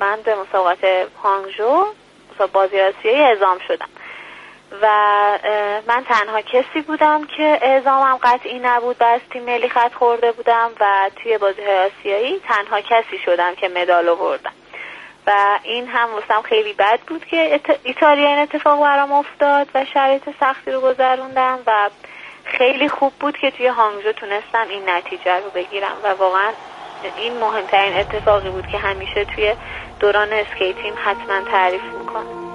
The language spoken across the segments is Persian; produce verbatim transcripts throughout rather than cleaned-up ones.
من به مسابقات هانگژو بازی آسیایی اعزام شدم و من تنها کسی بودم که اعزامم قطعی نبود و از تیم ملی خط خورده بودم و توی بازی‌های آسیایی تنها کسی شدم که مدال آوردم و این هم واسم خیلی بد بود که ایتالیا این اتفاق برام افتاد و شرایط سختی رو گذروندم و خیلی خوب بود که توی هانگژو تونستم این نتیجه رو بگیرم و واقعا این مهمترین اتفاقی بود که همیشه توی دوران اسکیتیم حتما تعریف میکنم.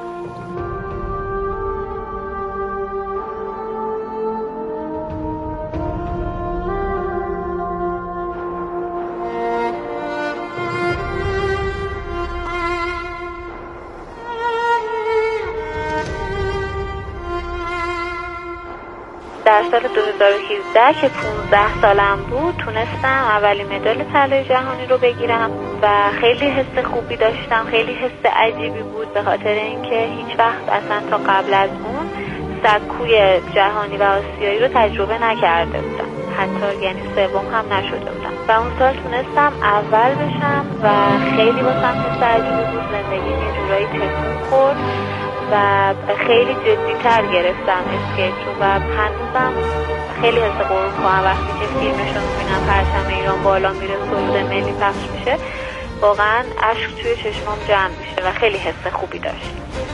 در سال دو هزار و هفده که پانزده سالم بود تونستم اولین مدال طلای جهانی رو بگیرم و خیلی حس خوبی داشتم، خیلی حس عجیبی بود به خاطر اینکه هیچ وقت اصلا تا قبل از اون سکوی جهانی و آسیایی رو تجربه نکرده بودم، حتی یعنی سوم هم نشده بودم و اون سال تونستم اول بشم و خیلی واسم حس عجیبی بود. زندگی یه جورایی تکون خورد و خیلی جدی‌تر گرفتم اسکیت رو و هنوزم خیلی حس غرور می‌کنم وقتی که فیلمش رو می‌بینم پرچم ایران بالا میره، سرود ملی پخش میشه، واقعا اشک توی چشمام جمع میشه و خیلی حس خوبی داشت.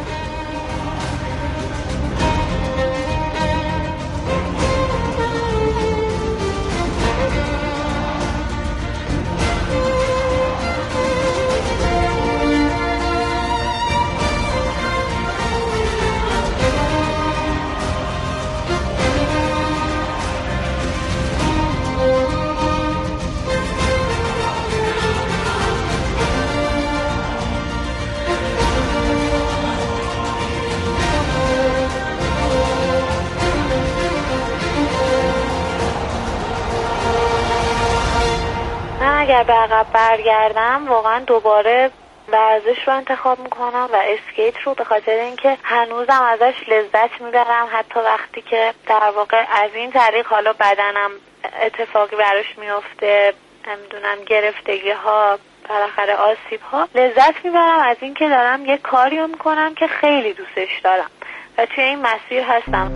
اگر به عقب برگردم واقعا دوباره ورزش رو انتخاب میکنم و اسکیت رو، به خاطر اینکه هنوزم ازش لذت میبرم، حتی وقتی که در واقع از این طریق حالا بدنم اتفاقی براش میفته، نمیدونم گرفتگی ها، بالاخره آسیب ها، لذت میبرم از اینکه دارم یه کاری رو میکنم که خیلی دوستش دارم و توی این مسیر هستم.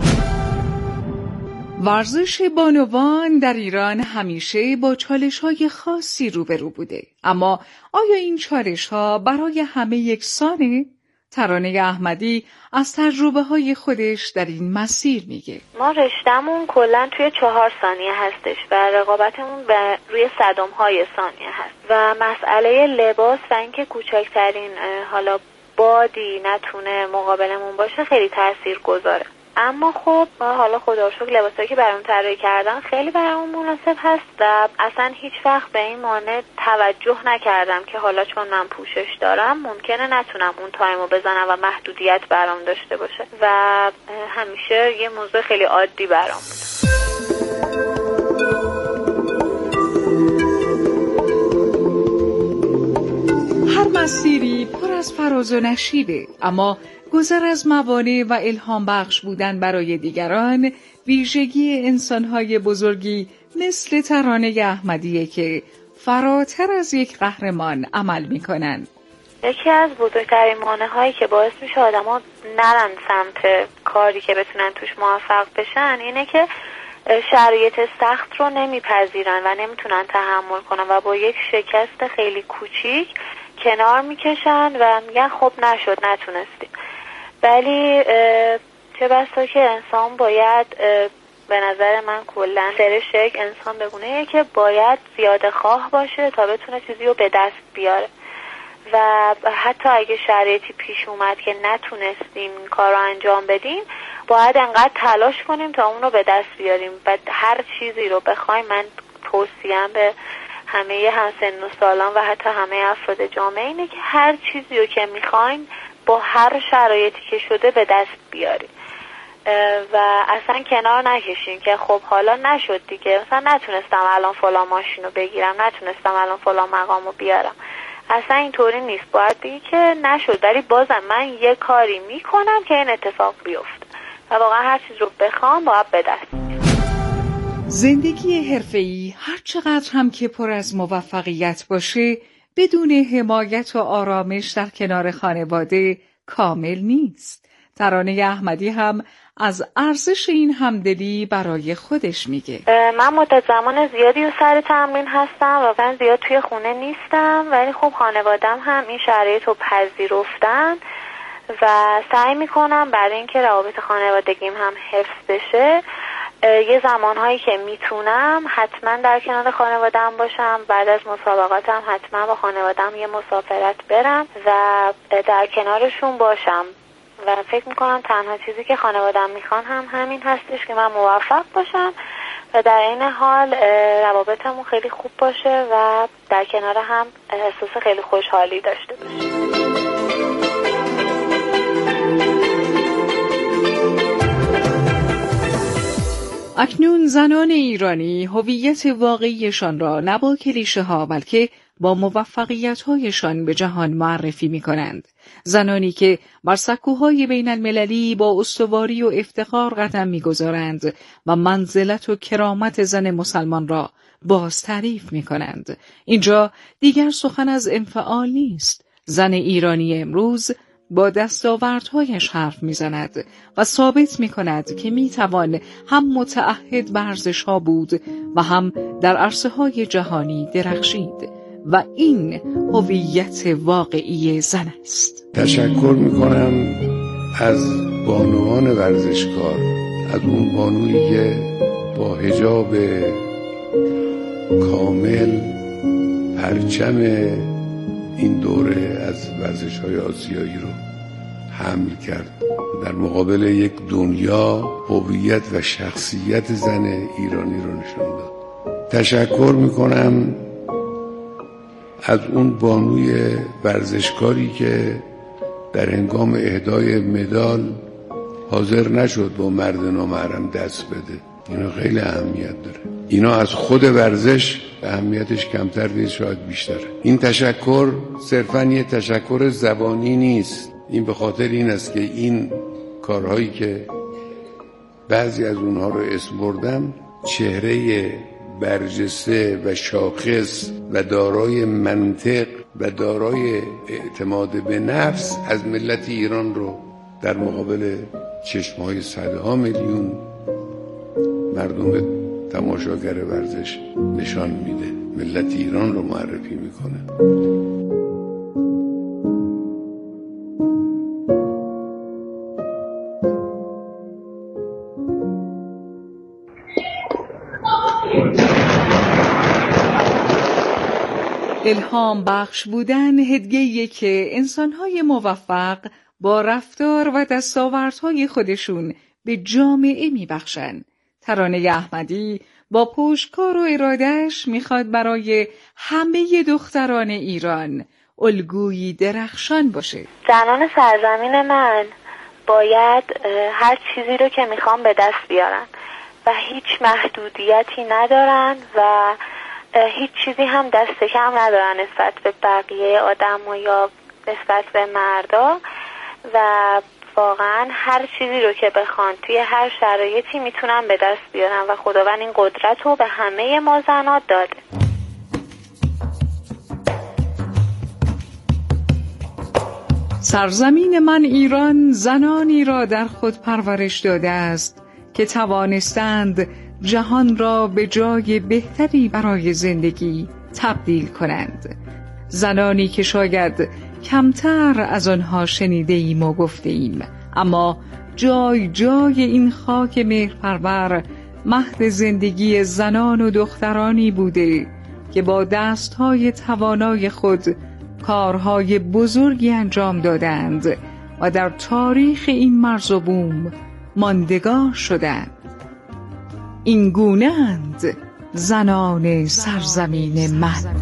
ورزش بانوان در ایران همیشه با چالش‌های خاصی روبرو بوده، اما آیا این چالش‌ها برای همه یکسانه؟ ترانه احمدی از تجربه‌های خودش در این مسیر میگه. ما رشته‌مون کلاً توی چهار ثانیه هستش و رقابتمون به روی صدم‌های ثانیه هست و مسئله لباس و اینکه کوچکترین حالا بادی نتونه مقابلمون باشه خیلی تاثیرگذاره. اما خب حالا خدا رو شکر لباسایی که برام طراحی کردن خیلی برام مناسب هست و اصلا هیچ وقت به این مانع توجه نکردم که حالا چون من پوشش دارم ممکنه نتونم اون تایمو بزنم و محدودیت برام داشته باشه و همیشه یه موضوع خیلی عادی برام بود. هر مسیری پر از فراز و نشیبه، اما گذر از موانع و الهام بخش بودن برای دیگران ویژگی انسان‌های بزرگی مثل ترانه احمدیه که فراتر از یک قهرمان عمل می‌کنن. یکی از بزرگترین مانع‌هایی که باعث میشه آدم‌ها نرن سمت کاری که بتونن توش موفق بشن اینه که شرایط سخت رو نمیپذیرن و نمیتونن تحمل کنن و با یک شکست خیلی کوچیک کنار میکشن و میگن خب نشد، نتونستیم. ولی چه بسا که انسان باید، به نظر من کلا سرش یک انسان بگونه که باید زیاده خواه باشه تا بتونه چیزی رو به دست بیاره و حتی اگه شرایطی پیش اومد که نتونستیم کار رو انجام بدیم باید انقدر تلاش کنیم تا اون رو به دست بیاریم و هر چیزی رو بخوایم. من توصیم به همه همسن و سالان و حتی همه افراد جامعه اینه که هر چیزی رو که میخوایم با هر شرایطی که شده به دست بیاریم و اصلا کنار نکشیم که خب حالا نشد دیگه، مثلا نتونستم الان فلان ماشین رو بگیرم، نتونستم الان فلان مقام رو بیارم. اصلا اینطوری نیست، باید بگی که نشد ولی بازم من یه کاری میکنم که این اتفاق بیفته و واقعا هر چیز رو بخوام باید به دست بیارم. زندگی حرفه‌ای هر چقدر هم که پر از موفقیت باشه بدون حمایت و آرامش در کنار خانواده کامل نیست. ترانه احمدی هم از ارزش این همدلی برای خودش میگه. من مدت زمان زیادی و سر تمرین هستم و من زیاد توی خونه نیستم، ولی خب خانوادم هم این شرایط رو پذیرفتن و سعی میکنم برای اینکه روابط خانوادگیم هم حفظ بشه یه زمانهایی که میتونم حتما در کنار خانوادم باشم. بعد از مسابقاتم حتما با خانوادم یه مسافرت برم و در کنارشون باشم و فکر میکنم تنها چیزی که خانوادم میخوان هم همین هستش که من موفق باشم و در این حال روابطمون خیلی خوب باشه و در کنار هم احساس خیلی خوشحالی داشته باشیم. اکنون زنان ایرانی هویت واقعیشان را نه با کلیشه ها بلکه با موفقیت هایشان به جهان معرفی می کنند. زنانی که بر سکوهای بین المللی با استواری و افتخار قدم می گذارند و منزلت و کرامت زن مسلمان را باز تعریف می کنند. اینجا دیگر سخن از انفعال نیست. زن ایرانی امروز با دستاوردهایش حرف میزند و ثابت میکند که میتوان هم متعهد به ارزش‌ها بود و هم در عرصه‌های جهانی درخشید و این هویت واقعی زن است. تشکر میکنم از بانوان ورزشکار، از اون بانویی که با حجاب کامل پرچم این دوره از ورزش‌های آسیایی رو حمل کرد در مقابل یک دنیا هویت و شخصیت زن ایرانی رو نشان داد. تشکر میکنم از اون بانوی ورزشکاری که در هنگام اهدای مدال حاضر نشد با مرد نامحرم دست بده. اینا خیلی اهمیت داره. اینا از خود ورزش اهمیتش کمتر نیست، شاید بیشتره. این تشکر صرفاً یه تشکر زبانی نیست. این به خاطر این است که این کارهایی که بعضی از اونها رو اسم بردم چهره برجسته و شاخص و دارای منطق و دارای اعتماد به نفس از ملت ایران رو در مقابل چشمهای صدها میلیون مردم تماشاگر ورزش نشان میده. ملت ایران رو معرفی میکنه. الهام بخش بودن هدیه‌ای که انسان‌های موفق با رفتار و دستاوردهای خودشون به جامعه میبخشن. ترانه احمدی با پشتکار و ارادهش میخواد برای همه دختران ایران الگویی درخشان باشه. زنان سرزمین من باید هر چیزی رو که میخوان به دست بیارن و هیچ محدودیتی ندارن و هیچ چیزی هم دست کم ندارن نسبت به بقیه آدم و یا نسبت به مردا و واقعا هر چیزی رو که بخوان توی هر شرایطی میتونن به دست بیارن و خداوند این قدرت رو به همه ما زنات داده. سرزمین من ایران زنانی را در خود پرورش داده است که توانستند جهان را به جای بهتری برای زندگی تبدیل کنند. زنانی که شاید کمتر از آنها شنیده ایم و گفته ایم، اما جای جای این خاک مهرپرور مهد زندگی زنان و دخترانی بوده که با دستهای توانای خود کارهای بزرگی انجام دادند و در تاریخ این مرز و بوم ماندگار شدند. این گونه‌اند زنان سرزمین من.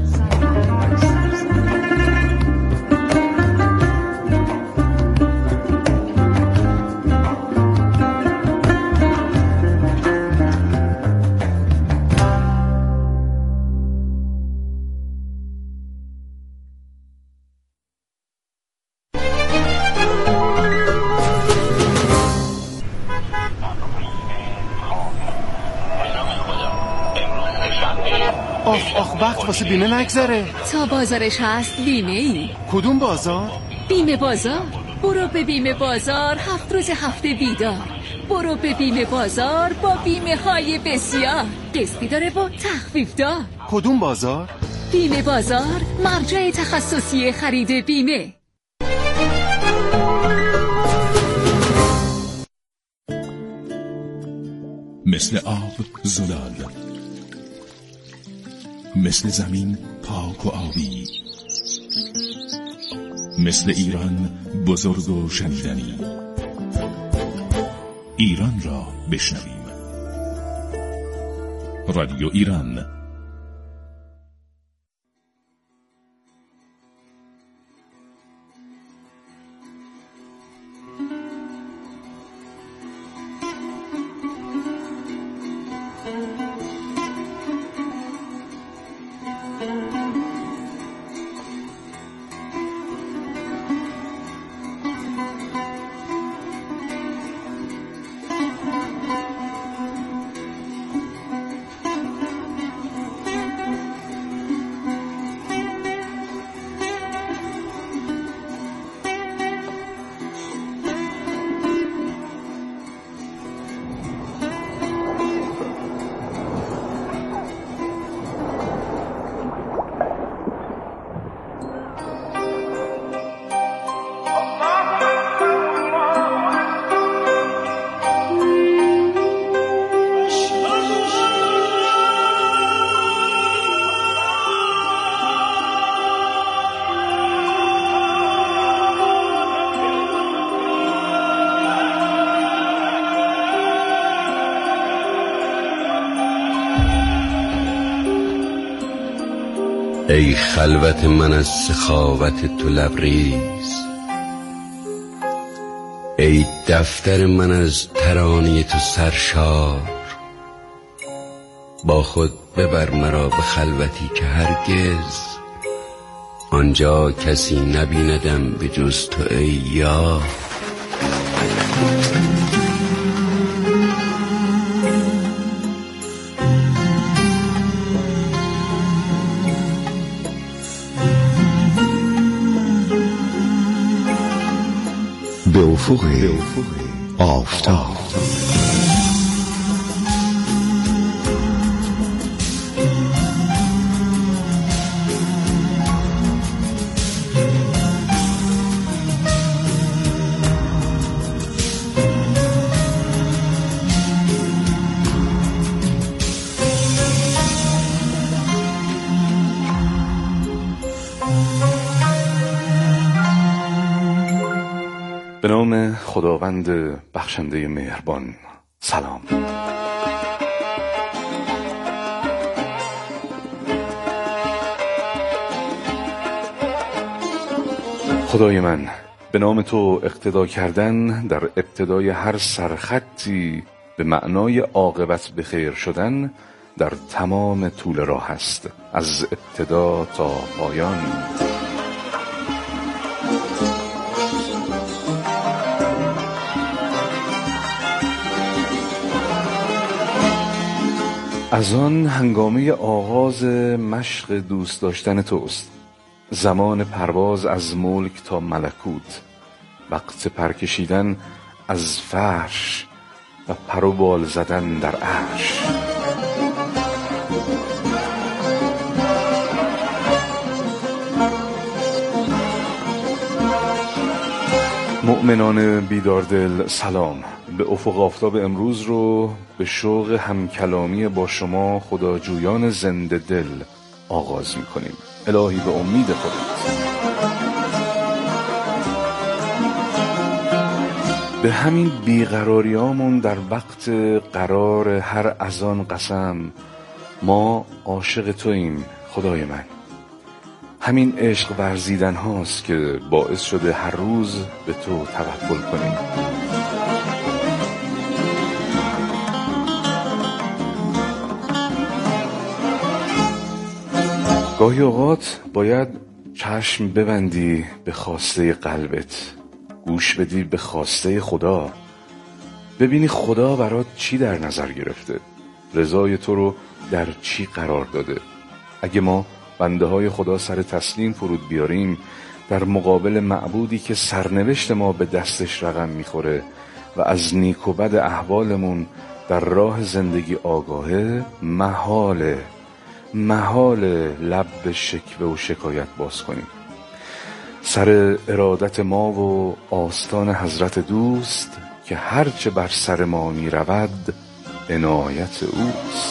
آخ آخ وقت واسه بیمه نگذره. تا بازارش هست بیمه ای. کدوم بازار؟ بیمه بازار. برو به بیمه بازار، هفت روز هفته بیدار. برو به بیمه بازار با بیمه های بسیار، قسطی داره با تخفیف دار. کدوم بازار؟ بیمه بازار، مرجع تخصصی خرید بیمه. مثل آب زلال، مثل زمین پاک و آبی، مثل ایران بزرگ و شنیدنی. ایران را بشنویم. رادیو ایران. ای خلوت من از سخاوت تو لبریز، ای دفتر من از ترانه تو سرشار. با خود ببر مرا به خلوتی که هرگز آنجا کسی نبیندم به جز تو ای یار. به افق آفتاب. به نام خداوند بخشنده مهربان. سلام. خدای من، به نام تو اقتدا کردن در ابتدای هر سرخطی به معنای عاقبت به خیر شدن در تمام طول راه است، از ابتدا تا پایان. از آن هنگامه آغاز مشق دوست داشتن توست، زمان پرواز از ملک تا ملکوت، وقت پرکشیدن از فرش و پر و بال زدن در عرش. مؤمنان بیداردل سلام. به افق آفتاب امروز رو به شوق همکلامی با شما خداجویان زنده دل آغاز می‌کنیم. الهی به امید خودت. به همین بیقراریامون در وقت قرار هر اذان قسم، ما عاشق توییم خدای من. همین عشق ورزیدن هاست که باعث شده هر روز به تو توکل کنیم. گاهی اوقات باید چشم ببندی به خواسته قلبت، گوش بدی به خواسته خدا، ببینی خدا برات چی در نظر گرفته، رضای تو رو در چی قرار داده، اگه ما بنده های خدا سر تسلیم فرود بیاریم در مقابل معبودی که سرنوشت ما به دستش رقم میخوره و از نیک و بد احوالمون در راه زندگی آگاهه، محاله محاله لب به شکوه و شکایت باز کنیم. سر ارادت ما و آستان حضرت دوست که هرچه بر سر ما می رود عنایت اوست.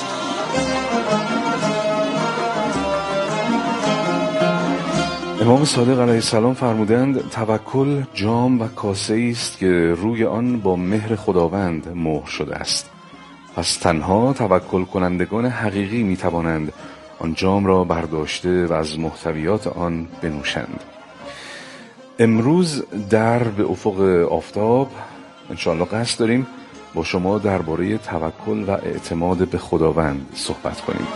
امام صادق علیه السلام فرمودند توکل جام و کاسه است که روی آن با مهر خداوند مهر شده است. پس تنها توکل کنندگان حقیقی می توانند آن جام را برداشته و از محتویات آن بنوشند. امروز در به افق آفتاب انشاءالله قصد داریم با شما درباره توکل و اعتماد به خداوند صحبت کنیم.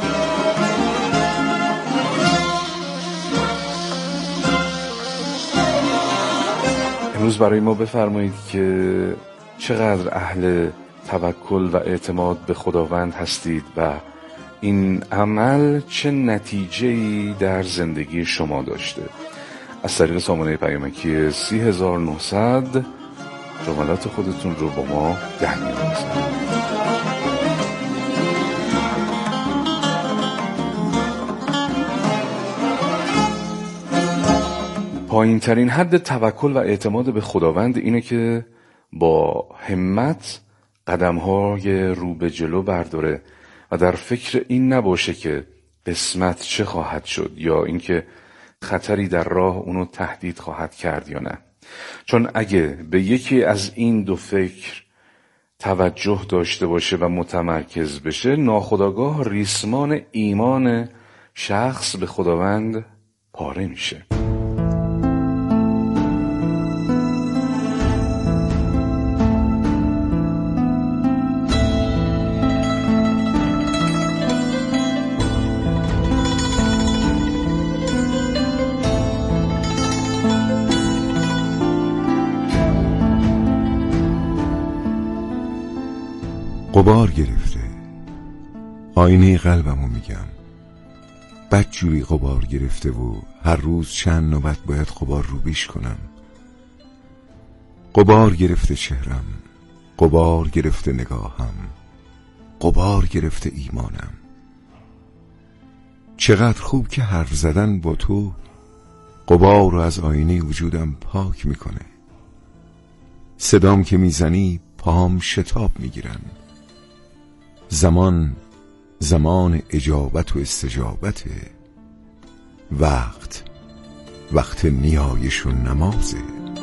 امروز برای ما بفرمایید که چقدر اهل توکل و اعتماد به خداوند هستید و این عمل چه نتیجه‌ای در زندگی شما داشته. از طریق سامانه پیامکی سی هزار و نهصد جملات خودتون رو با ما در میون بذارید. پایین ترین حد توکل و اعتماد به خداوند اینه که با همت قدم‌های رو به جلو برداره و در فکر این نباشه که قسمت چه خواهد شد یا اینکه خطری در راه اونو تهدید خواهد کرد یا نه. چون اگه به یکی از این دو فکر توجه داشته باشه و متمرکز بشه، ناخودآگاه ریسمان ایمان شخص به خداوند پاره میشه. غبار گرفته آینه قلبمو میگم، بدجوری غبار گرفته و هر روز چند نوبت باید غبار رو بیش کنم. غبار گرفته چهرم، غبار گرفته نگاهم، غبار گرفته ایمانم. چقدر خوب که حرف زدن با تو غبار رو از آینه وجودم پاک میکنه. صدام که میزنی پاهم شتاب میگیرن. زمان زمان اجابت و استجابته، وقت وقت نیایش و نمازه.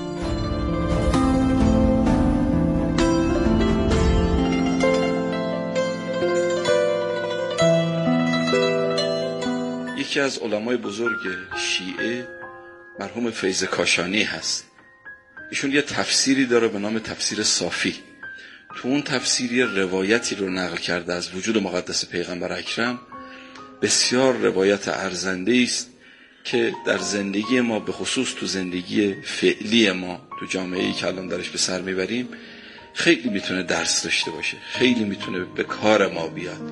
یکی از علمای بزرگ شیعه مرحوم فیض کاشانی هست. ایشون یه تفسیری داره به نام تفسیر صافی. تو اون تفسیری روایتی رو نقل کرده از وجود مقدس پیغمبر اکرم. بسیار روایت ارزنده است که در زندگی ما، به خصوص تو زندگی فعلی ما تو جامعه‌ای که الان درش به سر میبریم، خیلی میتونه درس داشته باشه، خیلی میتونه به کار ما بیاد.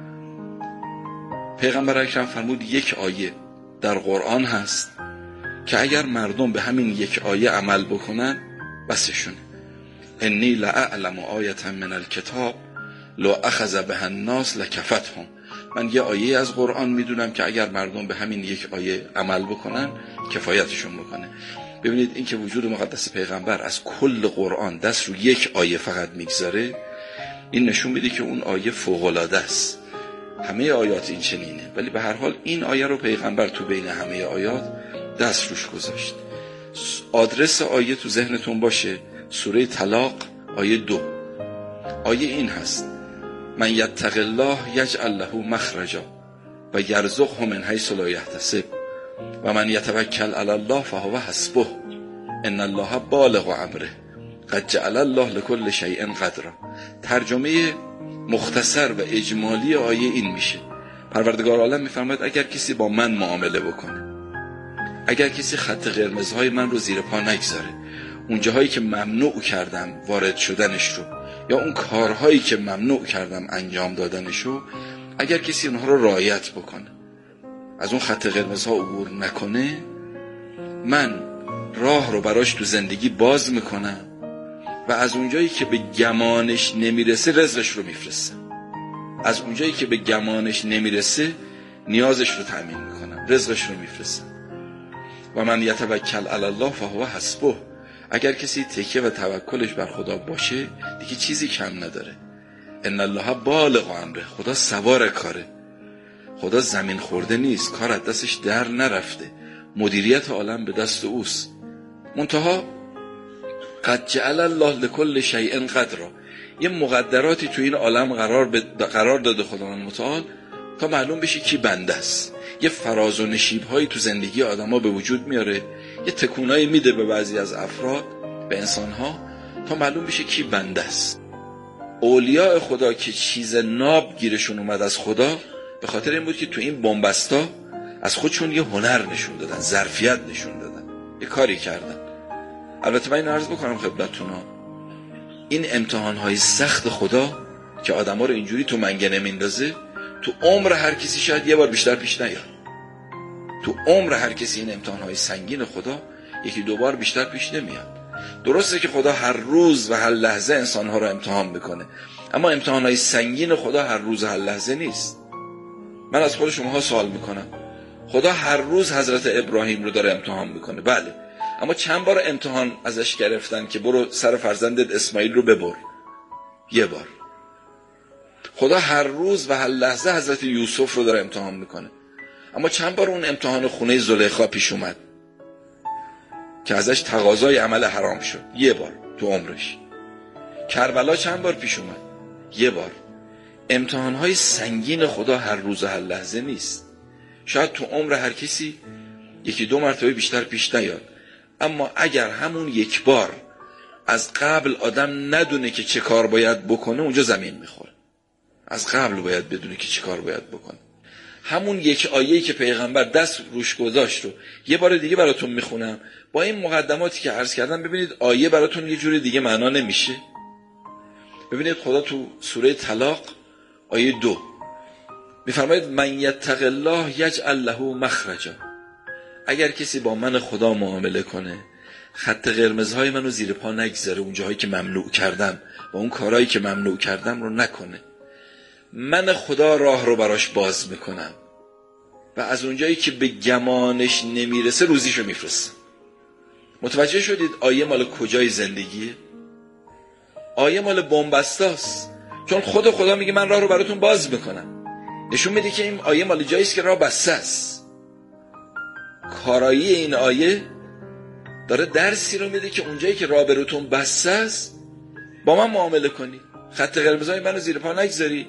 پیغمبر اکرم فرمود یک آیه در قرآن هست که اگر مردم به همین یک آیه عمل بکنن بسشونه. انی لأعلم آیة من الکتاب لو اخذ بها الناس لکفتهم. من یه آیه از قرآن میدونم که اگر مردم به همین یک آیه عمل بکنن کفایتشون بکنه. ببینید این که وجود مقدس پیغمبر از کل قرآن دست رو یک آیه فقط میگذاره، این نشون میده که اون آیه فوق‌العاده است. همه آیات این چنینه، ولی به هر حال این آیه رو پیغمبر تو بین همه آیات دست روش گذاشت. آدرس آیه تو ذهنتون باشه، سوره طلاق آیه دو. آیه این هست: من یتق الله یجعل له مخرجا و یرزقه من حیث لا یحتسب و من یتوکل علی الله فهو حسبه ان الله بالغ امره قد جعل الله لكل شیء قدرا. ترجمه مختصر و اجمالی آیه این میشه: پروردگار عالم میفرماید اگر کسی با من معامله بکنه، اگر کسی خط قرمزهای من رو زیر پا نگذاره، اون جاهایی که ممنوع کردم وارد شدنش رو یا اون کارهایی که ممنوع کردم انجام دادنش رو، اگر کسی اونها رو رعایت بکنه، از اون خط قرمز ها عبور نکنه، من راه رو براش تو زندگی باز میکنم و از اونجایی که به گمانش نمیرسه رزقش رو میفرستم. از اونجایی که به گمانش نمیرسه نیازش رو تأمین میکنم، رزقش رو میفرستم. و من یتوکل علی الله فهو حسبه. اگر کسی تکیه و توکلش بر خدا باشه دیگه چیزی کم نداره. ان الله بالغ امره. خدا سوار کاره. خدا زمین خورده نیست، کار از دستش در نرفته، مدیریت عالم به دست اوست. منتها قد جعل الله لكل شیء قدرا. یه مقدراتی تو این عالم قرار ب... قرار داده خداوند متعال تا معلوم بشه کی بنده است. یه فراز و نشیب هایی تو زندگی آدما به وجود میاره، یه تکونایی میده به بعضی از افراد، به انسان ها، تا معلوم بشه کی بنده است. اولیاء خدا که چیز ناب گیرشون اومد از خدا، به خاطر این بود که تو این بنبستا از خودشون یه هنر نشون دادن، ظرفیت نشون دادن، یه کاری کردن. البته من این عرض بکنم خدمتتون ها، این امتحانهای سخت خدا که آدم ها رو اینجوری تو منگنه میندازه، تو عمر هر کسی شاید یه بار بیشتر پیش نیاد. تو عمر هر کسی این امتحانهای سنگین خدا یکی دو بار بیشتر پیش نمیاد. درسته که خدا هر روز و هر لحظه انسانها رو امتحان میکنه، اما امتحانهای سنگین خدا هر روز و هر لحظه نیست. من از خود شماها سوال میکنم، خدا هر روز حضرت ابراهیم رو داره امتحان میکنه، بله، اما چند بار امتحان ازش گرفتن که برو سر فرزندت اسماعیل رو ببر؟ یه بار. خدا هر روز و هر لحظه حضرت یوسف رو داره امتحان میکنه، اما چند بار اون امتحان خونه زلیخا پیش اومد که ازش تقاضای عمل حرام شد؟ یه بار تو عمرش. کربلا چند بار پیش اومد؟ یه بار. امتحانهای سنگین خدا هر روز و هر لحظه نیست. شاید تو عمر هر کسی یکی دو مرتبه بیشتر پیش نیاد، اما اگر همون یک بار از قبل آدم ندونه که چه کار باید بکنه، اونجا زمین میخوره. از قبل باید بدونه که چه کار باید بکنه. همون یک آیه‌ای که پیغمبر دست روش گذاشت رو یه بار دیگه براتون میخونم، با این مقدماتی که عرض کردم ببینید آیه براتون یه جوری دیگه معنا نمیشه. ببینید خدا تو سوره طلاق آیه دو میفرماید من یتق الله یجعل له مخرجا. اگر کسی با من خدا معامله کنه، خط قرمزهای منو زیر پا نگذاره، اون جاهایی که ممنوع کردم و اون کارهایی که ممنوع کردم رو نکنه، من خدا راه رو براش باز میکنم و از اونجایی که به گمانش نمیرسه روزیشو میفرستم. متوجه شدید آیه مال کجای زندگیه؟ آیه مال بنبستاست، چون خود خدا میگه من راه رو براتون باز میکنم. نشون میده که این آیه مال جاییست که راه بسته است. کارایی این آیه داره درسی رو میده که اونجایی که راه براتون بسته است با من معامله کنید، خط قرمزای منو زیر پا نگذارید،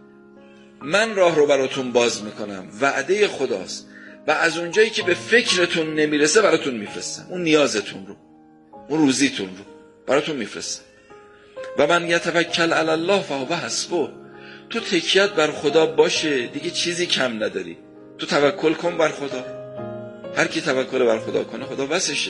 من راه رو براتون باز میکنم، وعده خداست. و از اونجایی که به فکرتون نمیرسه براتون میفرستم، اون نیازتون رو، اون روزیتون رو براتون میفرستم. و من یتوکل علی الله فهو حسبه. تو تکیت بر خدا باشه دیگه چیزی کم نداری. تو توکل کن بر خدا. هر کی توکل بر خدا کنه خدا بسشه.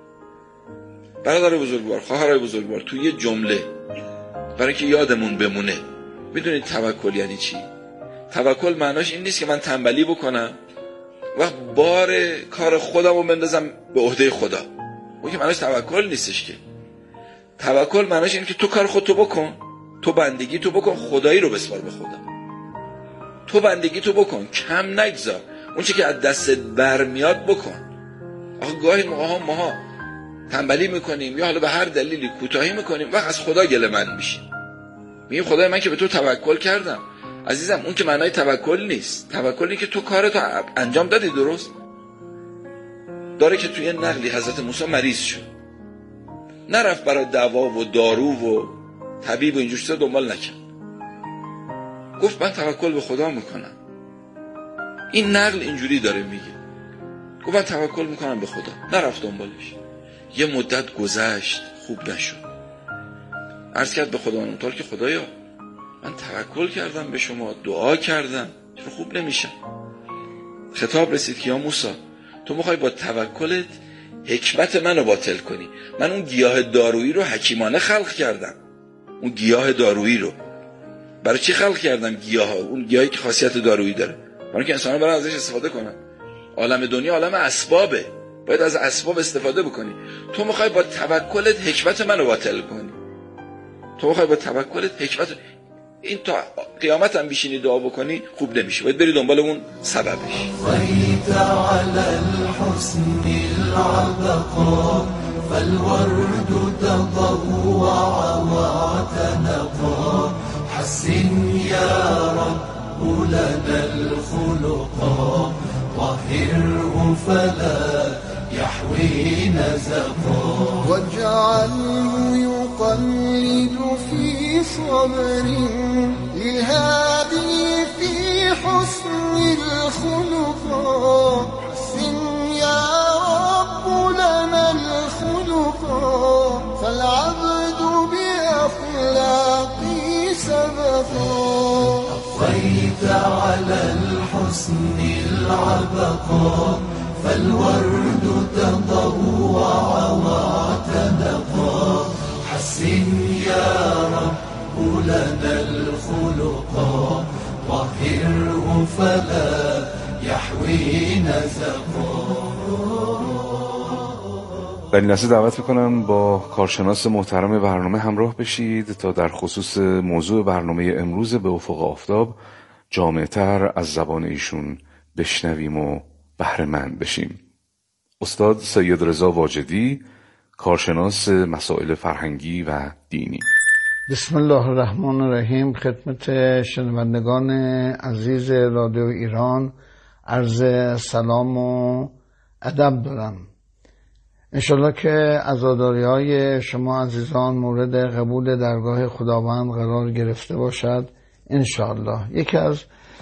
برادر بزرگوار، خواهرای بزرگوار، تو یه جمله برای که یادمون بمونه، میدونید توکل یعنی چی؟ توکل معناش این نیست که من تنبلی بکنم و بار کار خودم رو بندازم به عهده خدا. اون که معناش توکل نیستش. که توکل معناش اینه که تو کار خودتو بکن، تو بندگی تو بکن، خدایی رو بسپار به خدا. تو بندگی تو بکن، کم نگذار، اون چی که از دستت برمیاد بکن. آخه گاهی موقع ها ماها تنبلی میکنیم یا حالا به هر دلیلی کوتاهی میکنیم، وقت از خدا گله من میشیم، میگیم خدای من که به تو توکل کردم. عزیزم اون که معنای توکل نیست. توکلی که تو کارتو انجام دادی درست. داره که توی نقلی حضرت موسی مریض شد، نرفت برای دوا و دارو و طبیب و اینجور چیزا دنبال نکرد، گفت من توکل به خدا میکنم. این نقل اینجوری داره میگه، گفت من توکل میکنم به خدا، نرفت دنبالش. یه مدت گذشت، خوب نشد. عرض کرد به خدا اونطور که خدایا من توکل کردم به شما، دعا کردم، چرا خوب نمیشم؟ خطاب رسید که یا موسی تو میخوای با توکلت حکمت منو باطل کنی. من اون گیاه دارویی رو حکیمانه خلق کردم. اون گیاه دارویی رو برای چی خلق کردم؟ گیاه ها، اون گیاهی که خاصیت دارویی داره. برای که انسان برای ازش استفاده کنن. عالم دنیا عالم اسبابه، باید از اسباب استفاده بکنی. تو میخوای با توکلت حکمت منو باطل کنی، تو میخوای با توکلت حکمت، این تا قیامت هم بشینی دعا بکنی خوب نمیشه، باید بری دنبال اون سببش. صيت على الحسن العبقى فالورد تضوع واعتنقا حسن يا رب لنا الخلقا طهره فلا يحوي نزقا واجعله يقلد في صبر للهادي في حسن الخلقا حسن يا رب لنا الخلقا فالعبد بأخلاقي سبقا أطفيت على الحسن العبقا فالورد تضوع واعتنقا حسن يا رب لنا الخلقا طهره فلا يحوي نزقا. در این لحظه دعوت میکنم با کارشناس محترم برنامه همراه بشید تا در خصوص موضوع برنامه امروز به افق آفتاب جامع‌تر از زبان ایشون بشنویم و بهره مند بشیم. استاد سید رضا واجدی، کارشناس مسائل فرهنگی و دینی. بسم الله الرحمن الرحیم. خدمت شنوندگان عزیز رادیو ایران عرض سلام و ادب دارم. انشالله که عزاداری های شما عزیزان مورد قبول درگاه خداوند قرار گرفته باشد انشالله. یکی از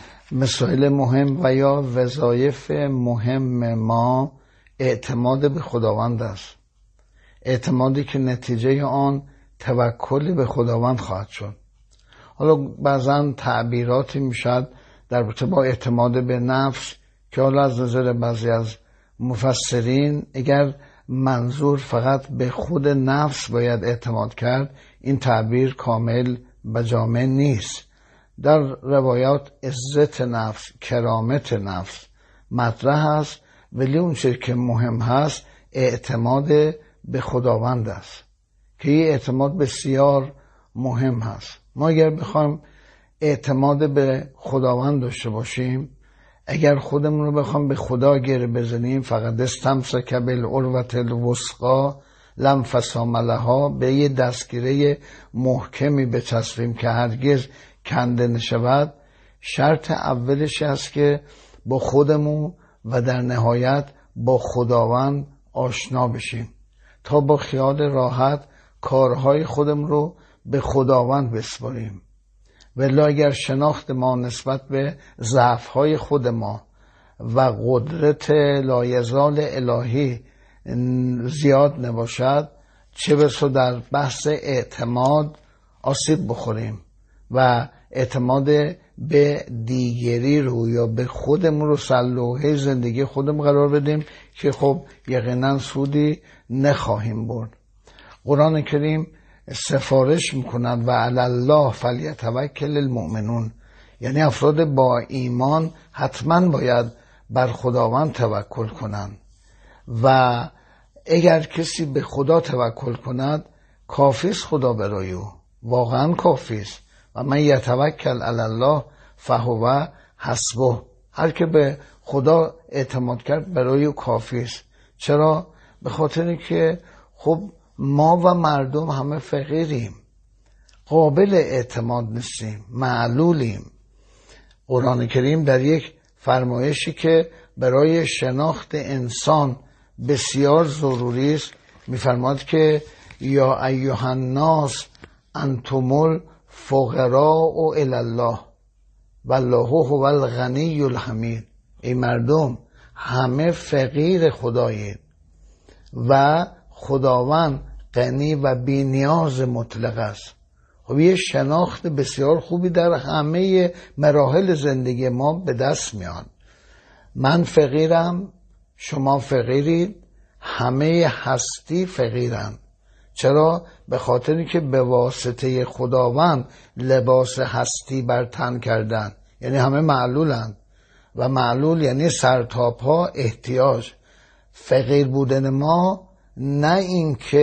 مسائل مهم و یا وظایف مهم ما اعتماد به خداوند است، اعتمادی که نتیجه آن توکل به خداوند خواهد شد. حالا بعضا تعبیراتی میشد در رابطه با اعتماد به نفس که حالا از نظر بعضی از مفسرین اگر منظور فقط به خود نفس باید اعتماد کرد، این تعبیر کامل و جامع نیست. در روایات عزت نفس، کرامت نفس مطرح است، ولی اون چیزی که مهم هست اعتماد به خداوند است که این اعتماد بسیار مهم هست. ما اگر بخوایم اعتماد به خداوند داشته باشیم، اگر خودمون رو بخوایم به خدا گره بزنیم، فقط استمسک بالعروة الوثقی لا انفصام لها، به یه دستگیره محکمی بچسبیم که هرگز کنده نشود، شرط اولش است که با خودمون و در نهایت با خداوند آشنا بشیم تا با خیال راحت کارهای خودم رو به خداوند بسپاریم. ولی اگر شناخت ما نسبت به ضعف‌های خود ما و قدرت لایزال الهی زیاد نباشد، چه بسا در بحث اعتماد آسیب بخوریم و اعتماد به دیگری رو یا به خودمون رو سلوحه زندگی خودمون قرار بدیم که خب یقینا سودی نخواهیم برد. قرآن کریم سفارش میکنند و علی الله فلیتوکل المؤمنون، یعنی افراد با ایمان حتما باید بر خداوند توکل کنند و اگر کسی به خدا توکل کند کافیست خدا برای او، واقعا کافیست. و من یتوکل علی الله فهو حسبه، هر که به خدا اعتماد کرد برای او کافیست. چرا؟ به خاطر که خب ما و مردم همه فقیریم، قابل اعتماد نیستیم، معلولیم. قرآن کریم در یک فرمایشی که برای شناخت انسان بسیار ضروری است می‌فرماید که یا ایها الناس انتم الفقراء الی الله والله هو الغنی الحمید. ای مردم همه فقیر خدایید و خداوند غنی و بی نیاز مطلق است. خب یه شناخت بسیار خوبی در همه مراحل زندگی ما به دست میاد. من فقیرم، شما فقیرید، همه هستی فقیرند. چرا؟ به خاطری که به واسطه خداوند لباس هستی بر تن کردن، یعنی همه معلولند و معلول یعنی سرتاپا احتیاج. فقیر بودن ما نه این که